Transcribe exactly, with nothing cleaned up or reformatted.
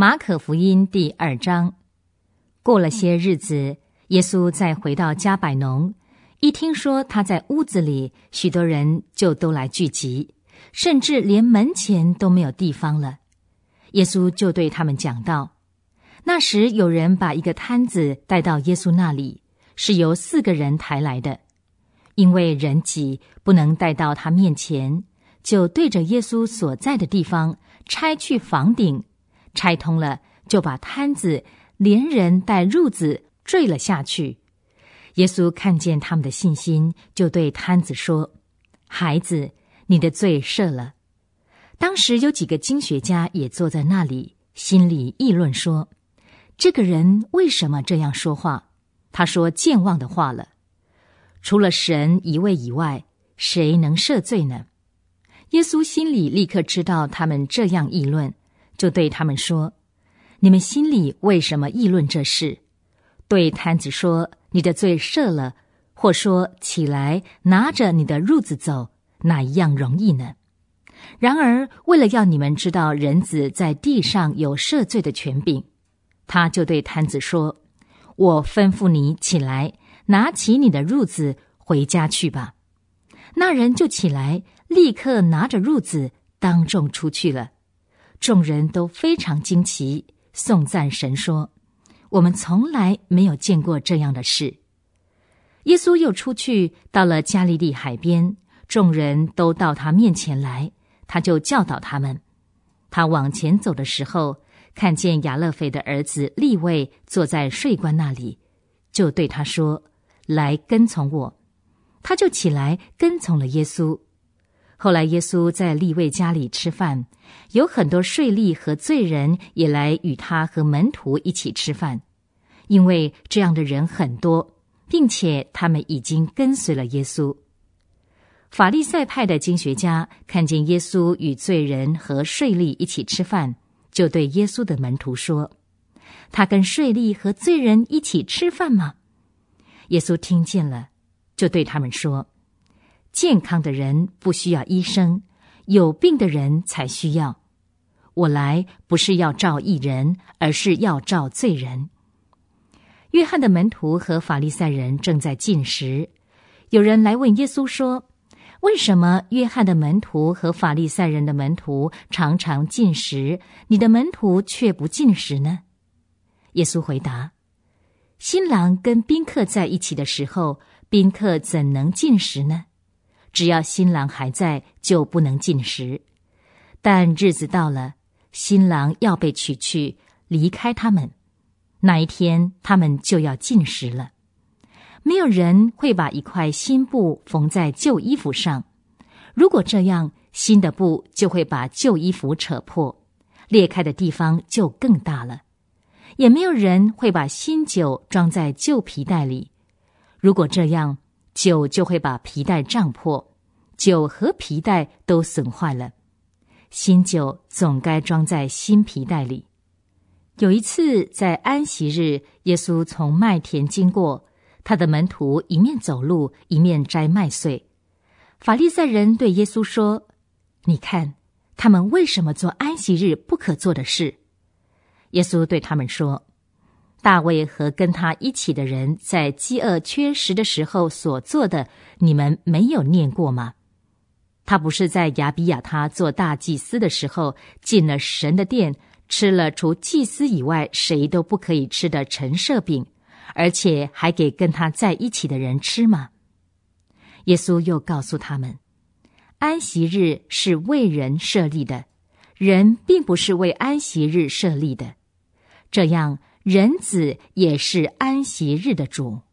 马可福音第二章。过了些日子，耶稣再回到迦百农，一听说他在屋子里，许多人就都来聚集，甚至连门前都没有地方了。耶稣就对他们讲道。那时有人把一个摊子带到耶稣那里，是由四个人抬来的。因为人挤，不能带到他面前，就对着耶稣所在的地方拆去房顶，拆通了，就把摊子连人带褥子坠了下去。耶稣看见他们的信心，就对摊子说：孩子，你的罪赦了。当时有几个经学家也坐在那里，心里议论说：这个人为什么这样说话？他说健忘的话了。除了神一位以外，谁能赦罪呢？耶稣心里立刻知道他们这样议论，就对他们说：你们心里为什么议论这事？对摊子说：你的罪赦了，或说起来拿着你的褥子走，哪一样容易呢？然而为了要你们知道人子在地上有赦罪的权柄，他就对摊子说：我吩咐你起来，拿起你的褥子回家去吧。那人就起来，立刻拿着褥子当众出去了。众人都非常惊奇，颂赞神说：我们从来没有见过这样的事。耶稣又出去，到了加利利海边，众人都到他面前来，他就教导他们。他往前走的时候，看见亚勒腓的儿子利未坐在税关那里，就对他说：来跟从我。他就起来跟从了耶稣。后来耶稣在利未家里吃饭，有很多税吏和罪人也来与他和门徒一起吃饭，因为这样的人很多，并且他们已经跟随了耶稣。法利赛派的经学家看见耶稣与罪人和税吏一起吃饭，就对耶稣的门徒说：他跟税吏和罪人一起吃饭吗？耶稣听见了，就对他们说：健康的人不需要医生，有病的人才需要。我来不是要召义人，而是要召罪人。约翰的门徒和法利赛人正在禁食，有人来问耶稣说：为什么约翰的门徒和法利赛人的门徒常常禁食，你的门徒却不禁食呢？耶稣回答：新郎跟宾客在一起的时候，宾客怎能禁食呢？只要新郎还在，就不能禁食。但日子到了，新郎要被取去，离开他们，那一天他们就要禁食了。没有人会把一块新布缝在旧衣服上，如果这样，新的布就会把旧衣服扯破，裂开的地方就更大了。也没有人会把新酒装在旧皮袋里，如果这样，酒就会把皮袋胀破，酒和皮袋都损坏了。新酒总该装在新皮袋里。有一次在安息日，耶稣从麦田经过，他的门徒一面走路，一面摘麦穗。法利赛人对耶稣说：你看，他们为什么做安息日不可做的事？耶稣对他们说：大卫和跟他一起的人在饥饿缺食的时候所做的，你们没有念过吗？他不是在亚比亚他做大祭司的时候，进了神的殿，吃了除祭司以外谁都不可以吃的陈设饼，而且还给跟他在一起的人吃吗？耶稣又告诉他们：安息日是为人设立的，人并不是为安息日设立的。这样，人子也是安息日的主。